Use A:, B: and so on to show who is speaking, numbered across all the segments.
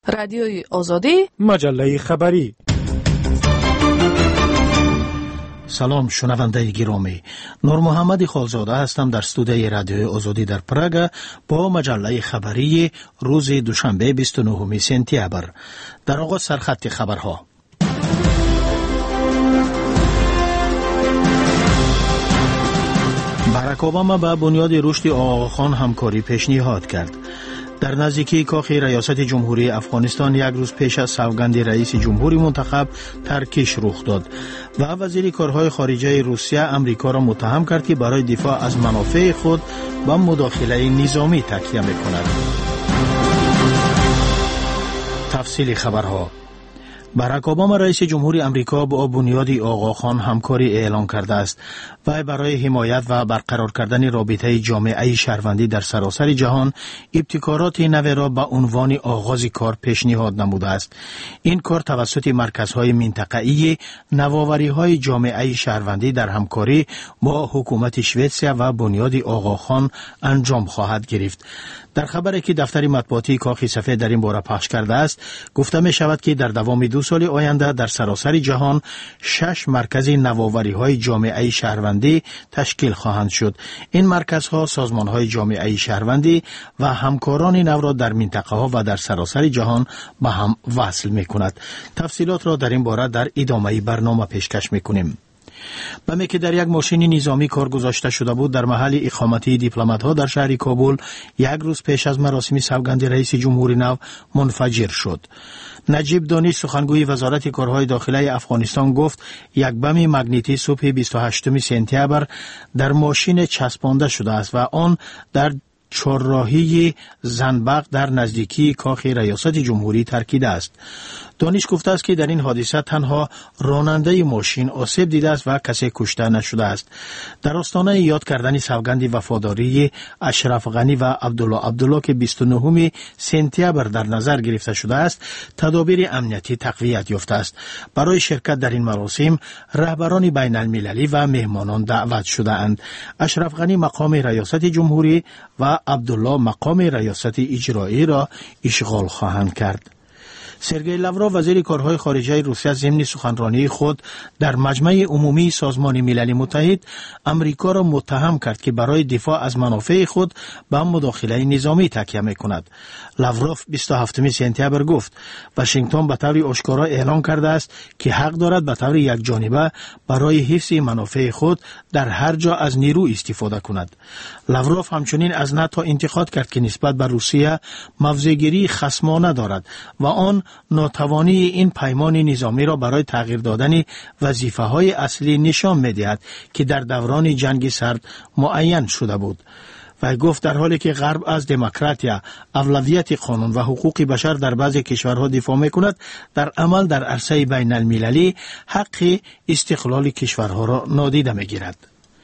A: رادیوی آزادی،
B: مجله خبری.
C: سلام شنونده گرامی، نور محمد خالزاده هستم در استودیوی رادیوی آزادی در پراگ با مجله خبری روز دوشنبه 29 سپتامبر. در آغاز سرخط خبرها. باراک اوباما با بنیاد رشد آقاخان همکاری پیشنهاد کرد. در نزدیکی کاخ ریاست جمهوری افغانستان یک روز پیش از سوگند رئیس جمهوری منتخب ترکیش رخ داد و وزیر کارهای خارجه روسیه امریکا را متهم کرد که برای دفاع از منافع خود به مداخله نظامی تکیه می‌کند. تفصیل خبرها. باراک اوباما رئیس جمهوری امریکا با بنیاد آقاخان همکاری اعلان کرده است و برای حمایت و برقرار کردن رابطه جامعه شهروندی در سراسر جهان ابتکارات نو را به عنوان آغاز کار پیشنهاد نموده است. این کار توسط مرکزهای منطقه‌ای نوآوری‌های جامعه شهروندی در همکاری با حکومت سوئیسرا و بنیاد آقاخان انجام خواهد گرفت. در خبری که دفتر مطبوعاتی کاخ سفید در این باره پخش کرده است، گفته می شود که در دوام 2 سال آینده در سراسر جهان 6 مرکز نوآوری‌های جامعه شهروندی تشکیل خواهند شد. این مرکزها سازمان‌های جامعه شهروندی و همکاران نو را در منطقه‌ها و در سراسر جهان به هم وصل می‌کند. تفصیلات را در این باره در ادامه برنامه پیشکش می‌کنیم. بمی که در یک ماشین نظامی کار گذاشته شده بود در محل اقامتی دیپلمات‌ها در شهر کابل یک روز پیش از مراسم سوگند رئیس جمهوری نو منفجر شد. نجیب دانش سخنگوی وزارت کارهای داخلی افغانستان گفت یک بم مگنیتی صبح 28 سپتامبر در ماشین چسبانده شده است و آن در چهارراهی زنبق در نزدیکی کاخ ریاست جمهوری ترکیده است. دانش گفته است که در این حادثه تنها راننده ماشین آسیب دیده است و کسی کشته نشده است. در آستانه یاد کردن سوگند وفاداری اشرف غنی و عبدالله که 29 سپتامبر در نظر گرفته شده است، تدابیر امنیتی تقویت یافته است. برای شرکت در این مراسم رهبران بین المللی و مهمانان دعوت شده اند. اشرف غنی مقام ریاست جمهوری و عبدالله مقام ریاست اجرایی را اشغال خواهند کرد. سرگئی لاوروف وزیر کارهای خارجه روسیه ضمن سخنرانی خود در مجمع عمومی سازمان ملل متحد امریکا را متهم کرد که برای دفاع از منافع خود به مداخله نظامی تکیه می‌کند. لاوروف 27 سپتامبر گفت واشنگتن به طور آشکارا اعلان کرده است که حق دارد به طور یکجانبه برای حفظ منافع خود در هر جا از نیرو استفاده کند. لاوروف همچنین از ناتو انتقاد کرد که نسبت به روسیه موضع‌گیری خصمانه دارد و آن ناتوانی این پیمان نظامی را برای تغییر دادن وظیفه‌های اصلی نشان می‌دهد که در دوران جنگ سرد معین شده بود. و گفت در حالی که غرب از دموکراسی، اولویت قانون و حقوق بشر در بعضی کشورها دفاع می‌کند، در عمل در عرصه بین المللی حق استقلال کشورها را نادیده می‌گیرد.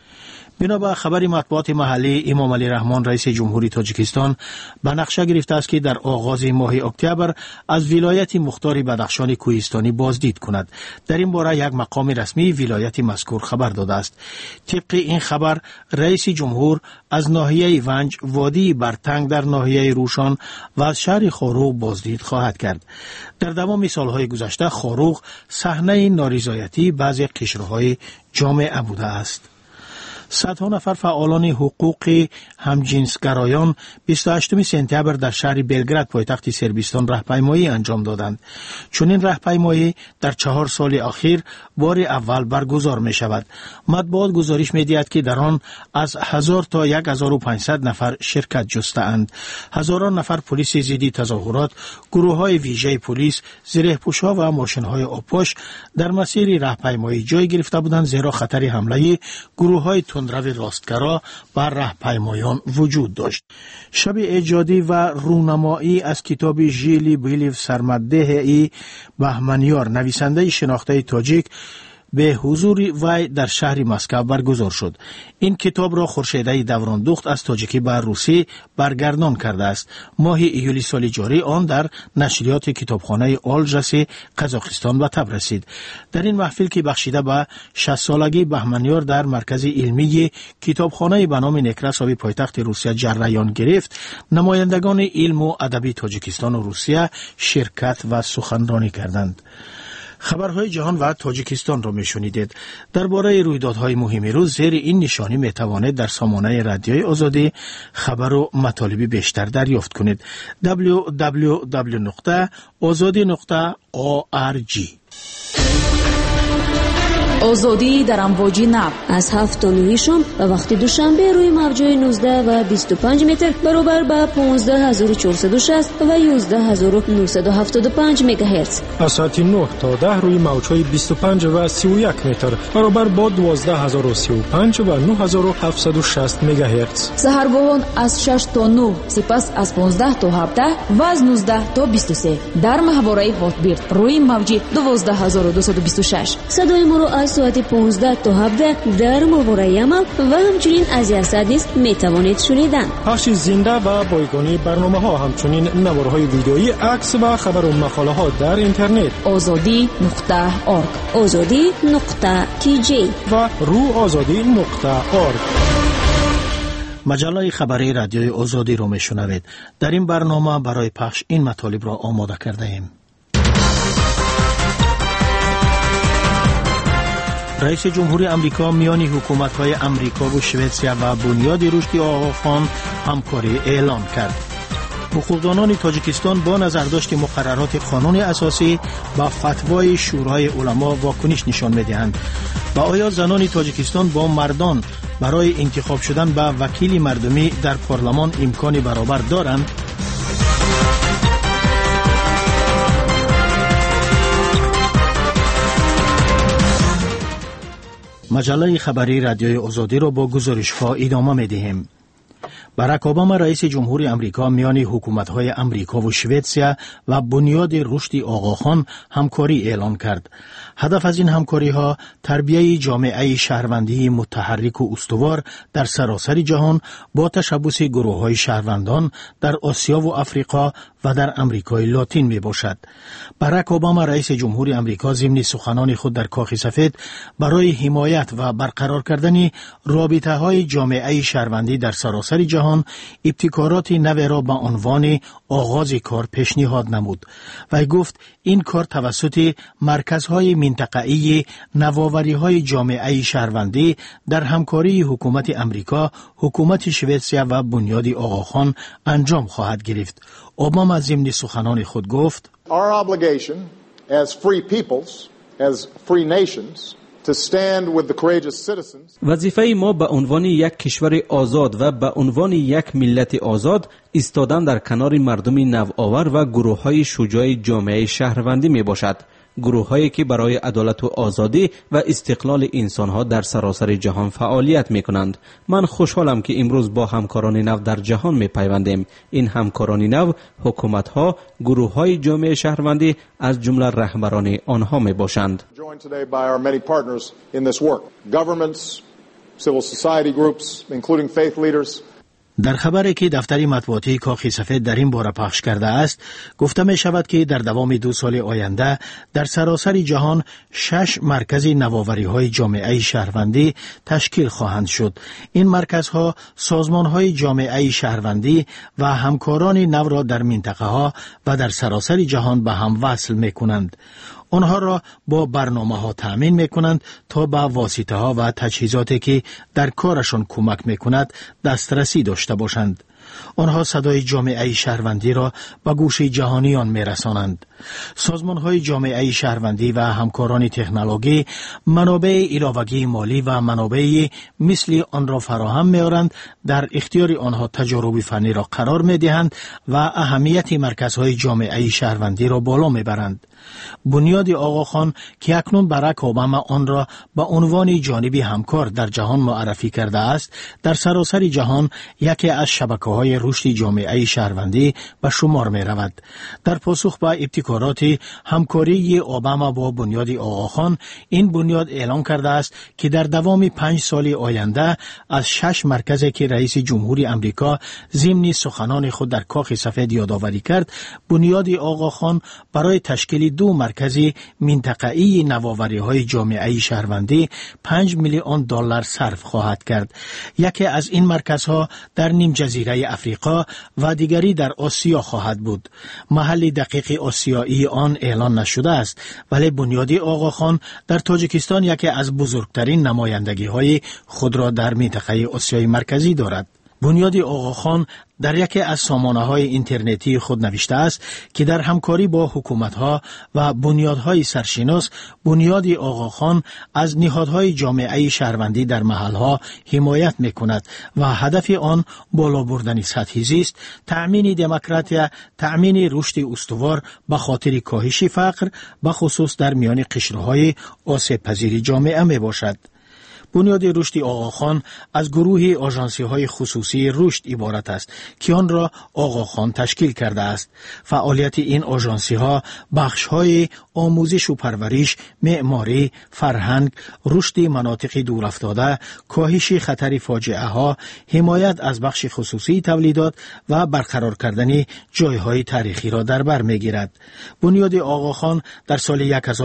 C: بنابر خبر مطبوعات محلی، امام علی رحمان رئیس جمهوری تاجیکستان به نقشه گرفته است که در آغاز ماه اکتبر از ولایت مختار بدخشان کوهستانی بازدید کند. در این باره یک مقام رسمی ولایت مذکور خبر داده است. طبق این خبر رئیس جمهور از ناحیه ونج، وادی برتنگ در ناحیه روشان و از شهر خاروق بازدید خواهد کرد. در دوام سالهای گذشته خاروق صحنه نارضایتی بعضی قشرهای جامعه بوده است. صدها نفر فعالان حقوق همجنسگرایان 28 سپتامبر در شهر بلگراد پایتخت صربستان راهپیمایی انجام دادند. چنین راهپیمایی در 4 سال اخیر بار اول برگزار می شود. مطبوعات گزارش می دهد که در آن از 1000 تا 1500 نفر شرکت جسته‌اند. هزاران نفر پلیس ضد تظاهرات، گروه‌های ویژه پلیس، زره‌پوش‌ها و ماشین‌های آبپاش در مسیر راهپیمایی جای گرفته بودند، زیرا خطر حمله گروه‌های تندرو راستگرا بر راهپیمایان وجود داشت. شب ایجادی و رونمایی از کتاب ژیلی بیلیو سرمده ای بهمنیار، نویسنده شناخته تاجیک، به حضور وی در شهر مسکو برگزار شد. این کتاب را خورشیده دوراندوخت از تاجیکی به روسی برگردان کرده است. ماه ایولی سال جاری آن در نشریات کتابخانه آلژسی قزاقستان به تب رسید. در این محفل که بخشیده به 60 سالگی بهمنیار در مرکز علمی کتابخانه به نام نکراساوی پایتخت روسیه جریان گرفت، نمایندگان علم و ادبی تاجیکستان و روسیه شرکت و سخنرانی کردند. خبرهای جهان و تاجیکستان را میشنیدید. درباره رویدادهای مهم روز زیر این نشانی میتوانید در سامانه رادیوی آزادی خبر و مطالب بیشتر دریافت کنید. www.azadi.org.
A: آزادی در امواج نو
B: از 7 تا 9 شام و وقت دوشنبه روی موج‌های 19 و 25 متر برابر با 15460 و 11975 مگاهرتز.
D: از ساعت 9 تا 10 روی موج‌های 25 و 31 متر برابر با 12035 و 9760 مگاهرتز.
A: سحرگاهان از 6 تا 9، سپس از 15 تا 17 و از 19 تا 23 در ماهواره هاتبیرد روی موج 12226.
B: صدای ما را از ساعت 15 تا 17 در ماهواره یمل و همچنین از یاسادیس میتوانید شنیدن.
D: پخش زنده و بایگانی برنامه ها، همچنین نوارهای ویدئویی، عکس و خبر و مقاله ها در اینترنت
A: azadi.org
B: azadi.kj
D: و روآزادی.org.
C: مجله خبری رادیوی آزادی را میشنوید. در این برنامه برای پخش این مطالب را آماده کرده ایم. رئیس جمهوری امریکا میان حکومت‌های امریکا و شوئدیا و بنیاد رشد آقاخان همکاری اعلان کرد. حقوقدانان تاجیکستان با نظرداشت مقررات قانون اساسی با فتوای شورای علما واکنش نشان می‌دهند. و آیا زنان تاجیکستان با مردان برای انتخاب شدن به وکیل مردمی در پارلمان امکان برابر دارند؟ مجله خبری رادیوی آزادی را با گزارش‌ها ادامه می‌دهیم. باراک اوباما رئیس جمهوری امریکا میان حکومت‌های امریکا و شوئدیا و بنیاد رشد آقاخان همکاری اعلان کرد. هدف از این همکاری‌ها تربیت جامعه شهروندی متحرک و استوار در سراسر جهان با تشبث گروه‌های شهروندان در آسیا و آفریقا و در امریکای لاتین می باشد. باراک اوباما رئیس جمهوری امریکا ضمن سخنان خود در کاخ سفید برای حمایت و برقرار کردن رابطه‌های جامعه شهروندی در سراسر جهان ابتکارات نو را به عنوان آغاز کار پیشنهاد نمود و گفت این کار توسط مرکزهای منطقه‌ای نوآوری‌های جامعه شهروندی در همکاری حکومت امریکا، حکومت شوئدیا و بنیاد آقاخان انجام خواهد گرفت. اوباما ضمن سخنان خود گفت:
E: Our obligation as free peoples, as free nations, to stand with the courageous citizens.
F: وظیفه ما به عنوان یک کشور آزاد و به عنوان یک ملت آزاد ایستادن در کنار مردم نوآور و گروه‌های شجاع جامعه شهروندی می باشد. گروه‌هایی که برای عدالت و آزادی و استقلال انسان‌ها در سراسر جهان فعالیت می‌کنند. من خوشحالم که امروز با همکاران نو در جهان می‌پیوندیم. این همکاران نو حکومت‌ها، گروه‌های جامعه شهروندی از جمله رهبران آنها می‌باشند.
C: در خبری که دفتر مطبوعاتی کاخ سفید در این باره پخش کرده است، گفته می شود که در دوام 2 سال آینده در سراسر جهان 6 مرکز نوآوری های جامعه شهروندی تشکیل خواهند شد. این مرکزها سازمان های جامعه شهروندی و همکاران نو را در منطقه ها و در سراسر جهان به هم وصل می کنند. آنها را با برنامه ها تأمین می کنند تا به واسطه ها و تجهیزاتی که در کارشان کمک می کند دسترسی داشته باشند. آنها صدای جامعه شهروندی را به گوش جهانیان می رسانند. سازمان های جامعه شهروندی و همکاران تکنولوژی منابع علاوگی مالی و منابع مثل آن را فراهم می آورند، در اختیار آنها تجارب فنی را قرار می دهند و اهمیت مرکزهای جامعه شهروندی را بالا می برند. بنیاد آقاخان که اکنون باراک اوباما آن را به عنوان جانبی همکار در جهان معرفی کرده است، در سراسر جهان یکی از شبکه‌های رشد جامعه شهروندی به شمار می رود. در پاسخ به ابتکارات همکاری اوباما با بنیاد آقاخان، این بنیاد اعلام کرده است که در دوام 5 سال آینده از 6 مرکزی که رئیس جمهوری امریکا ضمن سخنان خود در کاخ سفید یادآوری کرد، بنیاد آقاخان برای تشکیل 2 مرکز منطقه‌ای نوآوری‌های جامعه شهروندی 5 میلیون دلار صرف خواهد کرد. یکی از این مرکزها در نیم جزیره افریقا و دیگری در آسیا خواهد بود. محل دقیق آسیایی آن اعلان نشده است، ولی بنیاد آقاخان در تاجیکستان یکی از بزرگترین نمایندگی‌های خود را در منطقه آسیای مرکزی دارد. بنیاد آقاخان در یکی از سامانه‌های اینترنتی خود نوشته است که در همکاری با حکومت‌ها و بنیادهای سرشناس، بنیاد آقاخان از نهادهای جامعه شهروندی در محل‌ها حمایت می‌کند و هدف آن بالا بردن سطح زیست، تأمین دموکراسی، تأمین رشد استوار به خاطر کاهش فقر، به خصوص در میان قشرهای آسیب‌پذیر جامعه میباشد. بنیاد رشد آقاخان از گروه آژانسی‌های خصوصی رشد عبارت است که آن را آقاخان تشکیل کرده است. فعالیت این آژانسی‌ها بخش‌های آموزش و پرورش، معماری، فرهنگ، رشد مناطق دورافتاده، کاهش خطر فاجعه‌ها، حمایت از بخش خصوصی تولیدات و برقرار کردن جای‌های تاریخی را در بر می‌گیرد. بنیاد آقاخان در سال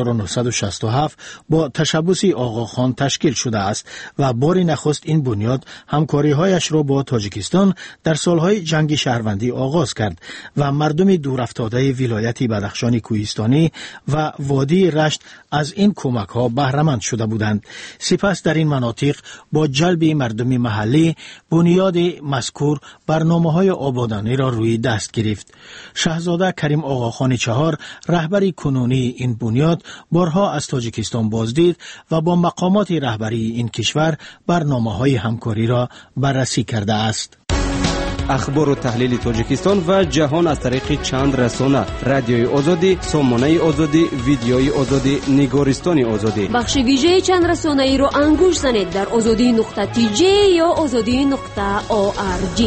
C: 1967 با تشبث آقاخان تشکیل شده است و بار نخست این بنیاد همکاری‌هایش را با تاجیکستان در سالهای جنگ شهروندی آغاز کرد و مردم دورافتاده ولایت بدخشان کوهستانی و وادی رشت از این کمک‌ها بهره‌مند شده بودند. سپس در این مناطق با جلب مردم محلی، بنیاد مذکور برنامه‌های آبادانی را روی دست گرفت. شاهزاده کریم آقاخان چهار، رهبر کنونی این بنیاد، بارها از تاجیکستان بازدید و با مقامات رهبری این کشور برنامه‌های همکاری را بررسی کرده است.
F: اخبار و تحلیل تاجیکستان و جهان از طریق چند رسانه: رادیوی آزادی، سامانه آزادی، ویدیوی آزادی، نگارستان آزادی.
B: بخش ویژه چند رسانه ای رو انگوش زنید در azadi.tj یا azadi.org.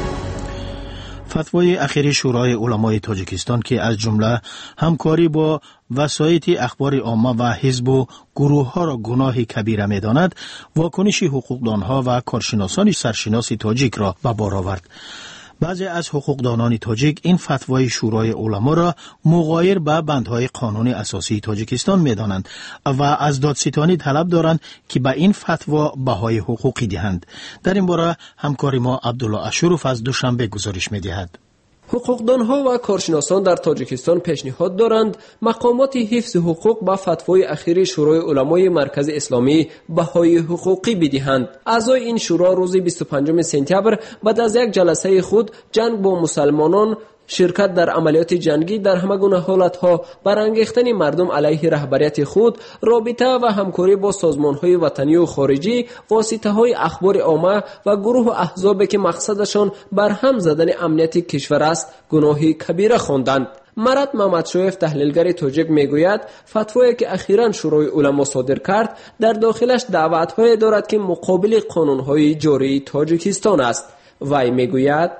C: فتوای اخیر شورای علمای تاجیکستان که از جمله همکاری با وسایط اخبار عامه و حزب و گروه ها را گناه کبیره می داند، واکنش حقوقدانها و کارشناسان سرشناس تاجیک را به بار آورد. بعضی از حقوقدانان تاجیک این فتوای شورای علما را مغایر به بندهای قانون اساسی تاجیکستان می دانند و از دادستانی طلب دارند که به این فتوا بهای حقوقی دهند. در این باره همکار ما عبدالله اشروف از دوشنبه گزارش می دهد.
G: حقوقدانها و کارشناسان در تاجیکستان پیشنهاد دارند مقامات حفظ حقوق با فتوای اخیر شورای علمای مرکز اسلامی بهای حقوقی بدهند. اعضای این شورا روز 25 سپتامبر بعد از یک جلسه خود جنگ با مسلمانان، شرکت در عملیات جنگی در همه گونه حالتها، برانگیختن مردم علیه رهبریت خود، رابطه و همکاری با سازمان‌های وطنی و خارجی، واسطه‌های اخبار عامه و گروه و احزابی که مقصدشان برهم زدن امنیت کشور است، گناهی کبیره خواندند. مراد محمدشایف تحلیلگر تاجیک میگوید فتوایی که اخیراً شورای علما صادر کرد در داخلش دعوت‌های دارد که مقابل قانون‌های جاری تاجیکستان است. وی میگوید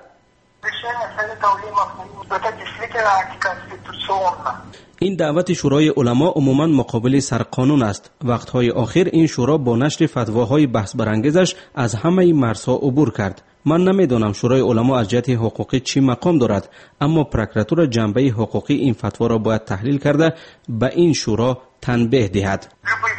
F: این دعوت شورای علما عموماً مقابل سرقانون است. وقتهای آخر این شورا با نشر فتواهای بحث برانگیزش از همه مرزها عبور کرد. من نمیدانم شورای علما از جهت حقوقی چی مقام دارد، اما پروکراتور جنبه حقوقی این فتوا را باید تحلیل کرده به این شورا تنبیه دهد.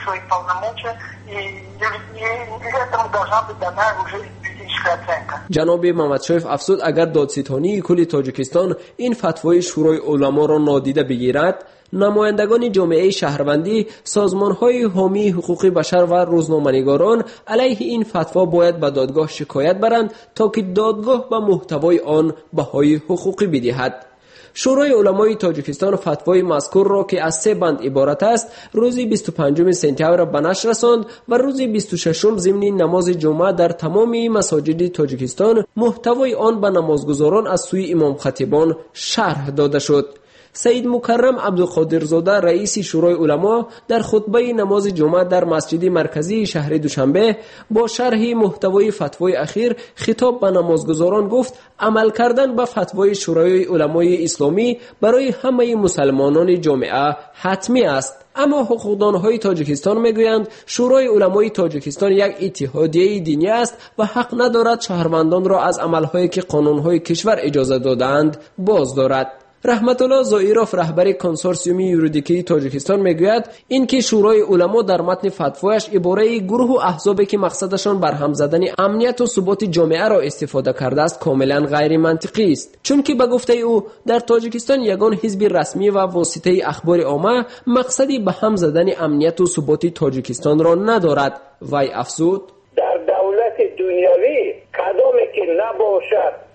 G: جناب محمدشایف افزود اگر دادستانی کل تاجیکستان این فتوای شورای علما را نادیده بگیرد، نمایندگان جامعه شهروندی، سازمان‌های حامی حقوق بشر و روزنامه‌نگاران علیه این فتوا باید به دادگاه شکایت برند تا که دادگاه به محتوای آن بهای حقوقی بدهد. شورای علمای تاجیکستان فتوای مذکور را که از 3 بند عبارت است روز 25 سپتامبر به نشر رساند و روز 26 ضمن نماز جمعه در تمام مساجد تاجیکستان محتوای آن به نمازگزاران از سوی امام خطیبان شرح داده شد. سید مکرم عبدالقادرزاده رئیس شورای علما در خطبه نماز جمعه در مسجد مرکزی شهر دوشنبه با شرح محتوای فتوای اخیر خطاب به نمازگزاران گفت عمل کردن به فتوای شورای علمای اسلامی برای همه مسلمانان جامعه حتمی است. اما حقوقدانهای تاجیکستان میگویند شورای علمای تاجیکستان یک اتحادیه دینی است و حق ندارد شهروندان را از عملهایی که قانونهای کشور اجازه دادند باز دارد. رحمت الله زائیروف رهبر کنسورسیوم یوریدیکی تاجیکستان میگوید اینکه شورای علما در متن فتوایش عباره گروه و احزابی که مقصدشان برهم زدن امنیت و ثبات جامعه را استفاده کرده است کاملا غیر منطقی است، چون که به گفته او در تاجیکستان یگان حزب رسمی و واسطه اخبار عامه مقصدی به هم زدن امنیت و ثبات تاجیکستان را ندارد. وی افزود
H: در دولت دنیوی کدامی که نباشد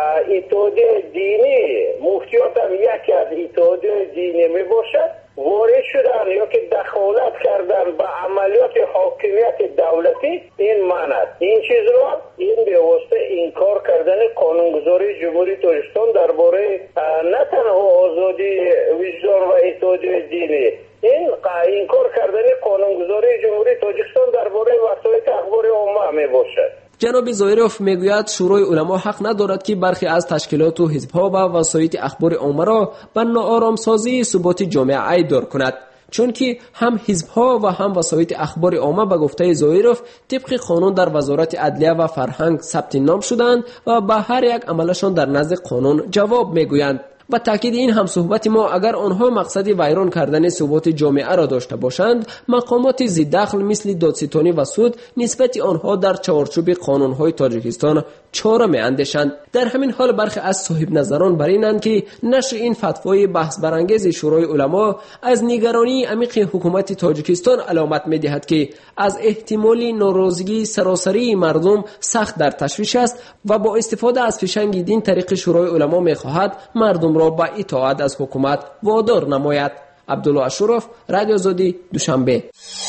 H: اتحادیه دینی، مفتیات هم یکی از اتحادیه دینی می باشد، وارد شدن یا که دخالت کردن به عملیات حاکمیت دولتی، این معنی است. این چیز رو این به واسطه انکار کردن قانونگذاری جمهوری تاجیکستان درباره نه تنها آزادی وجدان و اتحادیه دینی، این انکار کردن قانونگذاری جمهوری تاجیکستان درباره وسایل اخبار عامه می باشد.
G: جناب زائیروف میگوید شورای علما حق ندارد که برخی از تشکیلات و حزب‌ها و وسایط اخبار عامه را به ناآرامسازی ثبات جامعه ایدار کند، چون که هم حزب‌ها و هم وسایط اخبار عامه به گفته زائیروف طبق قانون در وزارت عدلیه و فرهنگ ثبت نام شدند و به هر یک عملشان در نزد قانون جواب میگویند. با تاکید این هم صحبت ما اگر آنها مقصد ویران کردن ثبات جامعه را داشته باشند، مقامات ضد دخل مثل دادستانی و سود نسبت آنها در چارچوب قانون‌های تاجیکستان چاره می‌اندیشند. در همین حال برخی از صاحب نظران بر اینند که نشر این فتوای بحث برانگیز شورای علما از نگرانی عمیق حکومت تاجیکستان علامت می‌دهد که از احتمال ناراضگی سراسری مردم سخت در تشویش است و با استفاده از فشنگ دین طریق شورای علما می‌خواهد مردم را به اطاعت از حکومت وادار نماید. عبدالله اشرف، رادیو آزادی، دوشنبه.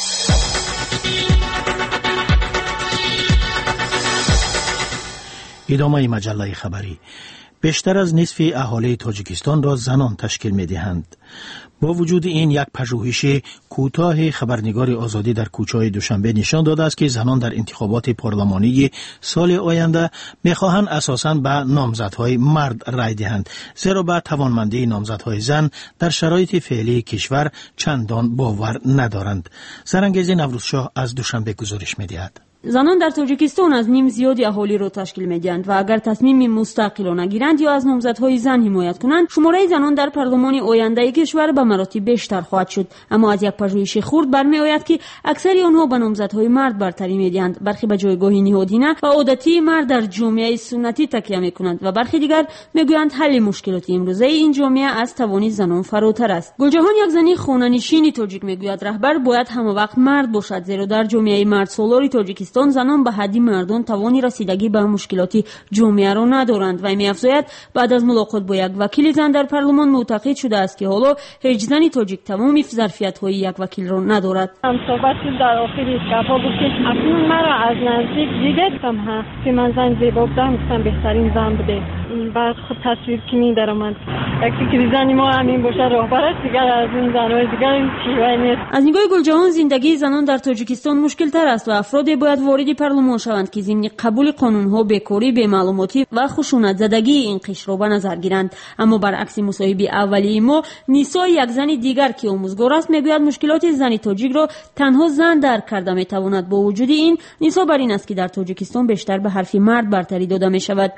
C: ادامه مجله خبری. بیشتر از نصف اهالی تاجیکستان را زنان تشکیل می دهند. با وجود این یک پژوهش کوتاه خبرنگار آزادی در کوچه‌های دوشنبه نشان داده است که زنان در انتخابات پارلمانی سال آینده می‌خواهند اساساً به نامزدهای مرد رای دهند، زیرا به توانمندی نامزدهای زن در شرایط فعلی کشور چندان باور ندارند. سرانگیز نوروزشاه از دوشنبه گزارش می‌دهد.
B: زنان در تاجیکستان از نیم زیادی اهالی را تشکیل می‌دهند و اگر تصمیم مستقلانه گیرند یا از نامزدهای زن حمایت کنند، شماره زنان در پارلمان آینده کشور به مراتب بیشتر خواهد شد. اما از یک پژوهش خرد برمی‌آید که اکثر آنها به نامزدهای مرد برتری می‌دهند. برخی به جایگاه نهادینه و عادتی مرد در جامعه سنتی تکیه می‌کنند و برخی دیگر می‌گویند حل مشکلات امروزه این جامعه از توان زنان فراتر است. گلجهان یک زنی خانه‌نشین تاجیک می‌گوید رهبر باید هموقت مرد باشد، زیرا در جامعه مردسالار تاجیکستان زنان به حدی مردان توانی رسیدگی به مشکلات جامعه را ندارند. و می‌افزاید بعد از ملاقات با یک وکیل زن در پارلمان معتقد شده است که حالا هیچ زنی تاجیک تمام ظرفیت‌های یک وکیل را ندارد.
I: هم صحبت در آخر اسکاپا بود که اکنون مرا از نزدیک دیدم ها که من زن زیبا بودم، گفتم بهترین زن بوده. بعد خود تصویر که می درآمد وقتی که زنی ما همین باشه راهبر است، دیگر از این زن‌های دیگر این چیزی نیست.
B: از نگاه گلجهان زندگی زنان در تاجیکستان مشکل تر است و افراد باید وارد پارلمان شوند که ضمن قبول قانون‌ها بیکاری، بی‌معلوماتی و خشونت زدگی این قشر را به نظر گیرند. اما برعکس مصاحبه اولیه ما، نیسا یک زن دیگر که آموزگار است میگوید مشکلات زن تاجیک را تنها زن درک کرده میتواند. با وجود این نیسا بر این است که در تاجیکستان بیشتر به حرف مرد برتری داده می شود.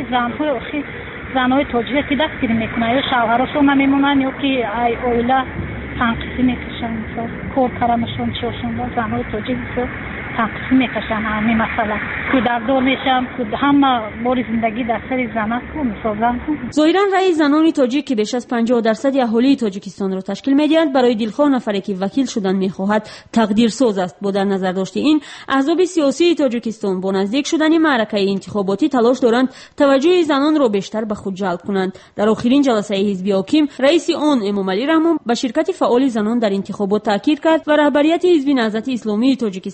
J: زنهای تاجیک که دستگیری میکنن یا شوهراشون میمونن یا که ای اویلا تنقیصی میکشن، کار کردنشون چیشون زنهای تاجیک تنقیصی میکشن. همین مثلا کودکدار میشن، همه بار زندگی در سر زنها میسازن.
B: ظاهرا رأی زنان تاجیک که بیش از 50% اهالی تاجیکستان را تشکیل میدهند برای دلخواه نفری که وکیل شدن میخواهد تقدیرساز است. با در نظر داشته این، احزاب سیاسی تاجیکستان با نزدیک شدن معرکه انتخاباتی تلاش دارند توجه زنان را بیشتر به خود جلب کنند. در آخرین جلسه حزب حاکم، رئیس آن امامعلی رحمان به شرکت فعال زنان در انتخابات تاکید کرد و رهبریت حزب نهضت اسلامی تاجیکستان هم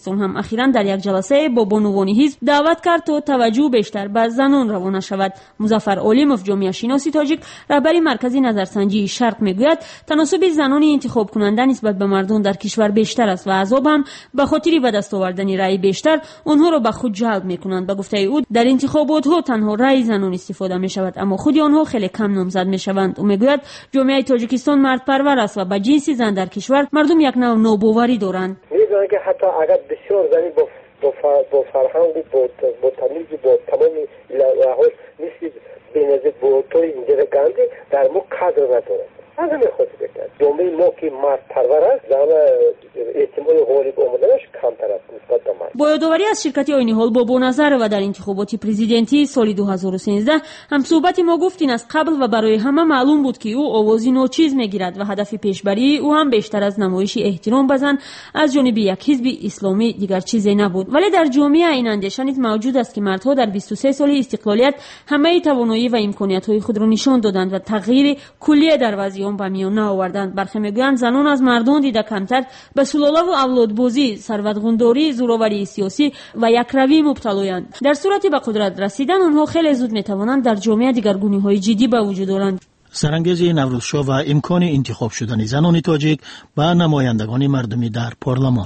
B: اخیراً در یک جلسه با بانوان حزب دعوت کرد تا توجه بیشتر به زنان روانه شود. مظفر علیموف جامعه شناسی تاجیک رهبر مرکز نظرسنجی شرق میگوید تناسب زنان انتخاب کننده نسبت به مردان در کشور بیشتر است و احزاب هم به خاطر به دست آوردن رأی بیشتر آنها را به خود جلب میکنند. به گفته او در انتخابات ها تنها رأی زنان استفاده می شود اما خود آنها خیلی کم نامزد می شوند. او میگوید جامعه تاجیکستان مرد پرور است و به جنس زن در کشور مردم یک نوع ناباوری دارند.
H: میدونن که حتی اگر بسیار زنی با فرهنگ با تمیز با تمام لحاظ نیست بنظر با توی اینجا گندی در مو قدر ندارد. از همین خاطر بکنید جامعه ما که مرد پرور است زن احتمال غالب آمدنش کمتر است نسبت به مرد.
B: با یادآوری از شرکت آینی حال با نظر و در انتخابات پرزیدنتی سال 2013 هم صحبت ما گفتین از قبل و برای همه معلوم بود که او آوازی ناچیز میگیرد و هدف پیشبری او هم بیشتر از نمایش احترام به زن از جانب یک حزب اسلامی دیگر چیزی نبود. ولی در جامعه این اندیشه نیز موجود است که مردها در 23 سال استقلالیت همه توانایی و امکانیت‌های خود را نشان دادند و تغییر کلی در وضعیت به میان آوردند. برخی میگویند زنان از مردان دیده کمتر به سلاله و اولادبازی، ثروت‌غنداری، زوراوری سیاسی و یکروی مبتلایند. در صورتی به قدرت رسیدن آنها خیلی زود میتوانند در جامعه دیگرگونی‌های جدی به وجود آورند.
C: سرانگیزی نوروزشاه و امکان انتخاب شدن زنان تاجیک به نمایندگان مردمی در پارلمان.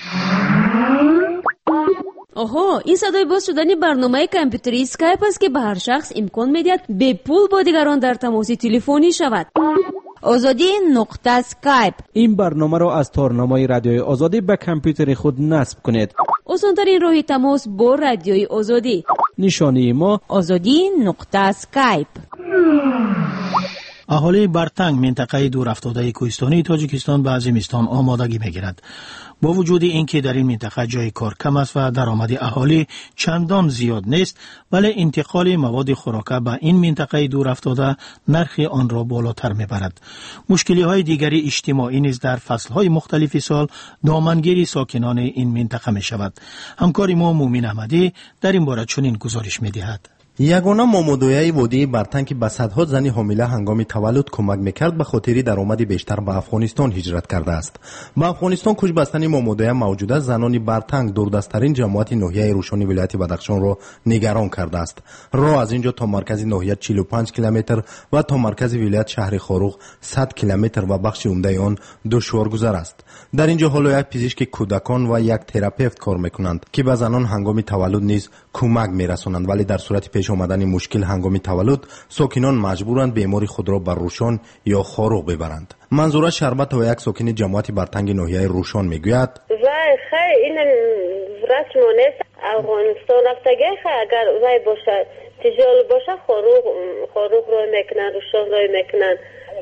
K: آها، این صدای باز شدن برنامه کامپیوتری اسکایپ است که به هر شخص امکان میدهد به پول با دیگران در تماس تلفنی شود. آزادی نقطه اسکایپ.
F: این برنامه را از تارنمای رادیوی آزادی به کامپیوتر خود نصب کنید.
K: آسان‌ترین راه تماس با رادیوی آزادی.
F: نشانی ما
K: آزادی نقطه اسکایپ.
C: اهالی برتنگ منطقه دور افتاده کوهستانی تاجیکستان به زمستان آمادگی میگیرد. با وجود اینکه در این منطقه جای کار کم است و درآمد اهالی چندان زیاد نیست، ولی انتقال مواد خوراکه به این منطقه دور افتاده نرخ آن را بالاتر میبرد. مشکلی های دیگری اجتماعی نیز در فصل های مختلف سال دامنگیر ساکنان این منطقه می شود. همکار ما مومن احمدی در این باره چنین گزارش میدهد.
L: یگانه مامودویای وادی برتن که به صدها زن حامله هنگام تولد کمک میکرد به خاطر درآمد بیشتر به افغانستان هجرت کرده است. به افغانستان کوچ بستن مامودویا موجود است زنان برتنگ دوردستترین جماعت ناحیه روشن ولایت بدخشان را نگران کرده است. راه از اینجا تا مرکز ناحیه 45 کیلومتر و تا مرکز ولایت شهر خاروق 100 کیلومتر و بخش عمده آن دشوارگذر است. در اینجا حالا یک پزشک کودکان و یک تراپیوت کار میکنند که به زنان هنگام تولد نیز کمک میرسانند، ولی در صورت پیش آمدن مشکل هنگام تولد ساکنان مجبورند بیماری خود را بر روشن یا خاروق ببرند. منظوره شربت و یک ساکن جماعت برتنگ ناحیه روشن میگوید
M: خیلی این رسم نیست افغانستان رفتگی اگر وای باشه تجال باشه خاروق رو میکنن روشن رو میکنن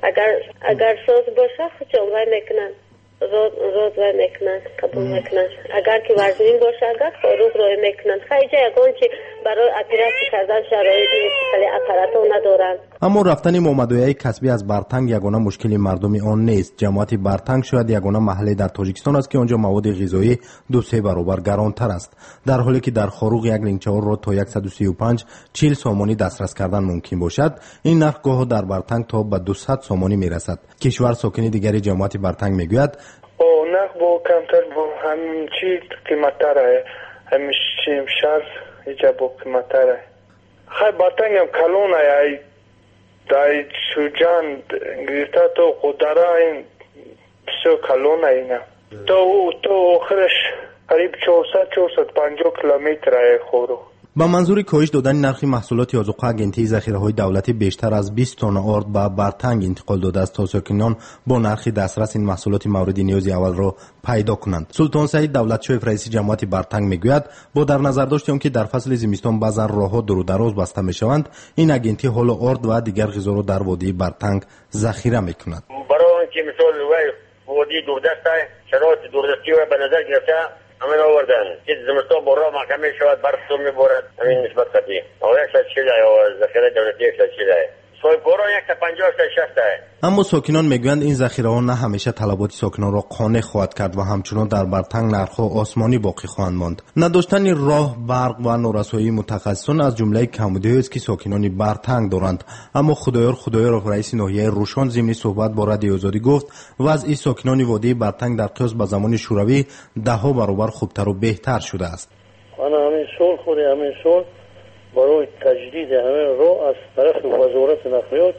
M: اگر ساز باشه خود وای میکنن روز وای میکنن قبول میکنن اگر که وزنین باشه اگر خاروق رو میکنن خیلی یکان چی برای اپراسی کردن شرایط نیست خیلی اپرات ها ندارن.
L: اما رفتن مامدویای کسبی از برتنگ یگانه مشکلی مردمی آن نیست. جماعت برتنگ شاید یگانه محله در تاجیکستان است که آنجا مواد غذایی 2-3 برابر گرانتر است، در حالی که در خاروق یک لینچه‌ور را تا 135-40 سامانی دسترس کردن ممکن باشد. این نرخ گاه در برتنگ تا به 200 سامانی میرسد. کشور ساکن دیگری جماعت برتنگ میگوید
N: نرخ با کمتر با همین چی قیمت‌تره همیشه شهر ایجا با قیمت‌تره خیلی برتنگ هم کلون ای دای شوجان گرفته تو قدره این بسیار کلون اینا تو آخرش قریب 400-450 کیلومتر ای خورو.
L: با منظور کاهش دادن نرخ محصولات آذوقه اگنتی ذخیره‌های دولتی بیشتر از 20 تن آرد به برتنگ انتقال داده است تا ساکنان با نرخ دسترس این محصولات مورد نیاز اول را پیدا کنند. سلطان سعید دولتشویف رئیس جماعت برتنگ میگوید با در نظر داشت که در فصل زمستان بعضا راه‌ها دور و دراز بسته میشوند، این اگنتی حال آرد و دیگر غذا را در وادی برتنگ ذخیره میکند.
O: برای اینکه مثال وادی دوردست شرایط دوردستی و به نظر گرفته همین آوردن که زمستان بارها محکمه شود برف تو میبارد همین نسبت قدیم یک ساعت شده یا ذخیره دولتی یک ساعت شده سایپورا 150 تا 60.
L: اما ساکنان میگویند این ذخیره ها نه همیشه طلبات ساکنان را قانع خواهد کرد و همچنان در برتنگ نرخ آسمانی باقی خواهند ماند. نداشتن راه، برق و نورسایی متخصصان از جمله کمبودی است که ساکنان برتنگ دارند. اما خدایار رئیس ناحیه روشان ضمن صحبت با رادیو آزادی گفت وضع ساکنان وادی برتنگ در قیاس به زمان شوروی 10 برابر خوبتر و بهتر شده است.
P: همین سال برای تجدید همین راه از طرف وزارت نقلیات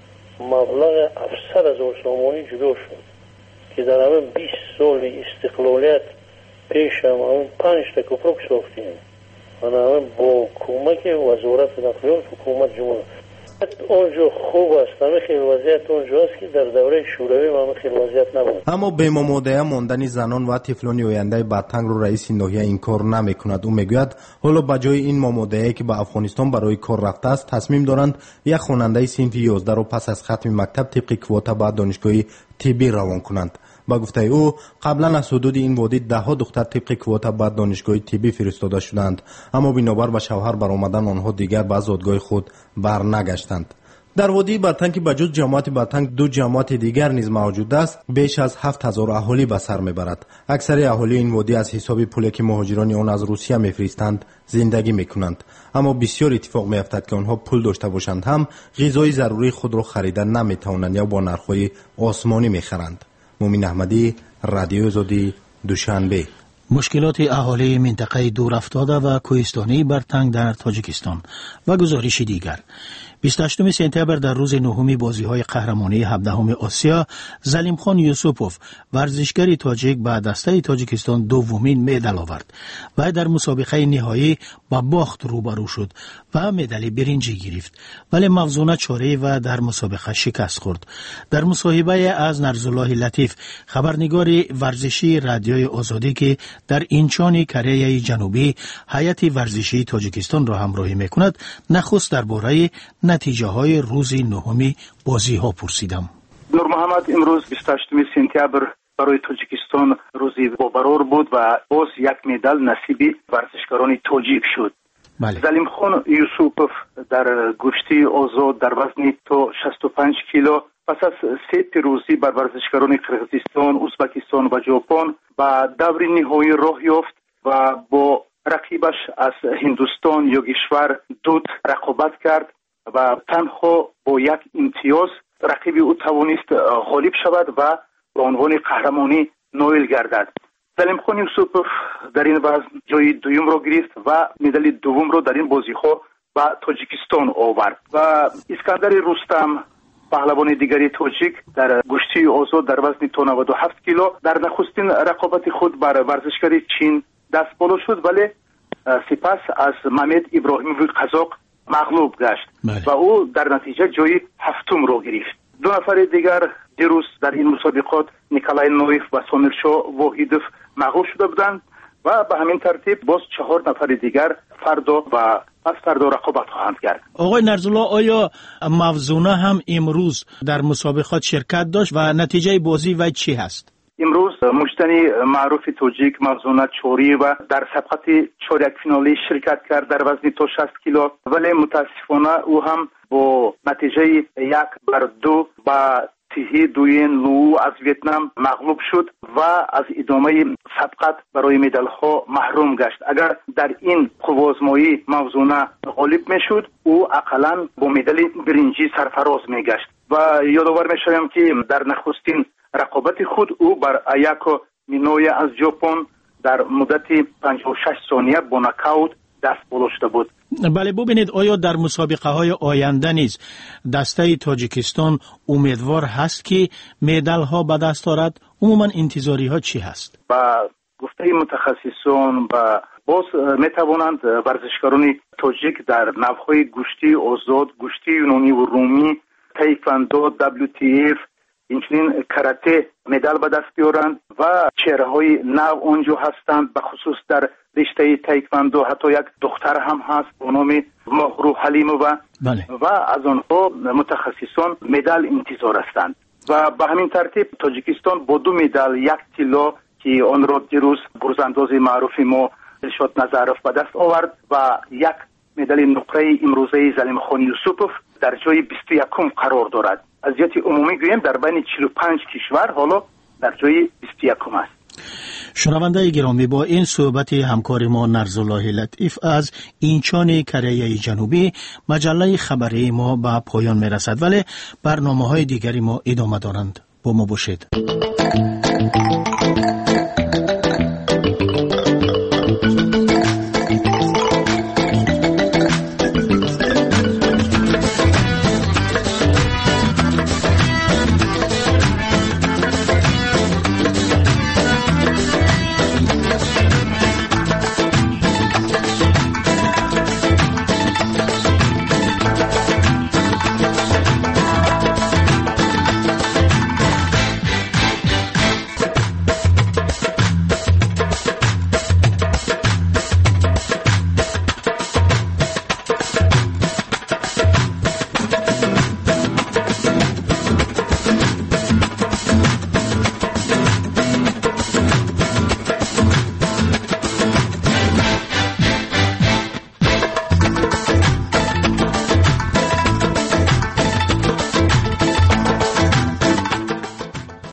P: مبلغ 700,000 سامانی جدا شد که در همین 20 سال استقلالیت پیش همین 5 تا کوپرک ساختیم. همین با کمک وزارت نقلیات حکومت جمهوری اونجا خوب است. همه خیلی وضعیت اونجا است که در دوره شوروی همه خیلی وضعیت نبود.
L: اما به ماموده‌ای ماندن زنان و طفلان آینده برتنگ رو رئیس ناحیه این کار نمی‌کند. او میگوید حالا بجای این ماموده‌ای که به افغانستان برای کار رفته است تصمیم دارند یک خواننده صنف 11 رو پس از ختم مکتب طبق کواتا به دانشگاه طبی روان کنند. با گفته او قبلا از حدود این وادی 10 دختر طبق کواتا به دانشگاه طبی فرستاده شدند، اما بنابر به شوهر برآمدن آنها دیگر به زادگاه خود برنگشتند. در وادی برتنگ که بجز جماعت برتنگ 2 جماعت دیگر نیز موجود است، بیش از 7000 اهالی به سر میبرد. اکثر اهالی این وادی از حساب پولی که مهاجران آن از روسیه میفرستند زندگی میکنند، اما بسیار اتفاق میافتد که آنها پول داشته باشند هم غذای ضروری خود را خریدن نمیتوانند یا با نرخ‌های آسمانی میخرند. مومن احمدی، رادیو آزادی، دوشنبه.
C: مشکلات اهالی منطقه دور افتاده و کوهستانی برتنگ در تاجیکستان و گزارش دیگر. 28 سپتامبر در روز نهم بازی‌های قهرمانی 17 آسیا، زلیم خان یوسوپوف ورزشکار تاجیک به دسته تاجیکستان دومین مدال آورد و در مسابقه نهایی با باخت روبرو شد و مدال برنجی گرفت، ولی مغزونه چاره و در مسابقه شکست خورد. در مصاحبه از نرزالله لطیف خبرنگار ورزشی رادیوی آزادی که در اینچان کره جنوبی هیئت ورزشی تاجیکستان را همراهی میکند، نخست درباره نتیجه های روز نهمی بازی ها پرسیدم.
Q: نور محمد، امروز 28 سپتامبر برای تاجیکستان روزی بابرار بود و باز یک مدال نصیب ورزشکاران تاجیک شد. زلیم خان یوسوپوف در گشتی آزاد در وزن تا 65 کیلو پس از 3 روزی بر ورزشکاران قرقیزستان، ازبکستان و ژاپن با دور نهایی راه یافت و با رقیبش از هندوستان یوگیشور دود رقابت کرد و تنها با یک امتیاز رقیب او توانست غالب شود و به عنوان قهرمانی نایل گردد. زلیم خان یوسوپوف در این وزن جای دوم را گرفت و مدال دوم را در این بازی‌ها به تاجیکستان آورد و اسکندر رستم پهلوان دیگری تاجیک در گشتی آزاد در وزن تا 97 کیلو در نخستین رقابت خود بر ورزشکار چین دست بالا شد، ولی سپس از محمد ابراهیموی قزاق مغلوب گشت و او در نتیجه جای 7 را گرفت. 2 نفر دیگر دیروز در این مسابقات نیکولای نویف و سامیرشاه واحدوف مغلوب شده بودند و به همین ترتیب باز 4 نفر دیگر فردا و پس فردا رقابت خواهند کرد.
C: آقای نرزالله، آیا موزونه هم امروز در مسابقات شرکت داشت و نتیجه بازی و چی هست؟
Q: امروز مجتنی معروف تاجیک موزونه چوری و در سبقت چهارک فینالی شرکت کرد در وزن تا 60 کیلو، ولی متاسفانه او هم با نتیجه 1-2 با تیهی دوین لو از ویتنام مغلوب شد و از ادامه سبقت برای مدال ها محروم گشت. اگر در این قوازمایی موزونه غالب میشد، او اقلا با مدال برنجی سرفراز میگشت. و یادآور میشویم که در نخستین رقابت خود او بر ایاکو مینوی از ژاپن در مدت 56 ثانیه با نکاوت دست بالا شده بود.
C: بله، ببینید آیا در مسابقه های آینده نیز دسته تاجیکستان امیدوار هست که مدال ها به دست آورد؟ عموما انتظاری ها چی هست؟
Q: با گفته متخصصان و باز میتوانند ورزشکاران تاجیک در نوع‌های گشتی آزاد، گشتی یونانی و رومی، تایکواندو، WTF، اینچنین کاراته مدال به دست بیارند و چهره‌های نو آنجا هستند. به خصوص در رشته تایکواندو حتی یک دختر هم هست به نام مهرو حلیمووا و از آنها متخصصان مدال انتظار هستند. و به همین ترتیب تاجیکستان با 2 مدال 1 طلا که آن را دیروز گرزانداز معروف ما دلشاد نظرف به دست آورد و 1 مدال نقره امروزه زلیم خان یوسوپوف در جای 21 قرار دارد. وضعیت عمومی گویم در بین 45 کشور حالا در جای 21 است.
C: شنونده گرامی، با این صحبت همکار ما نرزالله لطیف از اینچان کره جنوبی، مجله خبری ما به پایان میرسد، ولی برنامه‌های دیگری ما ادامه دارند. با ما باشید.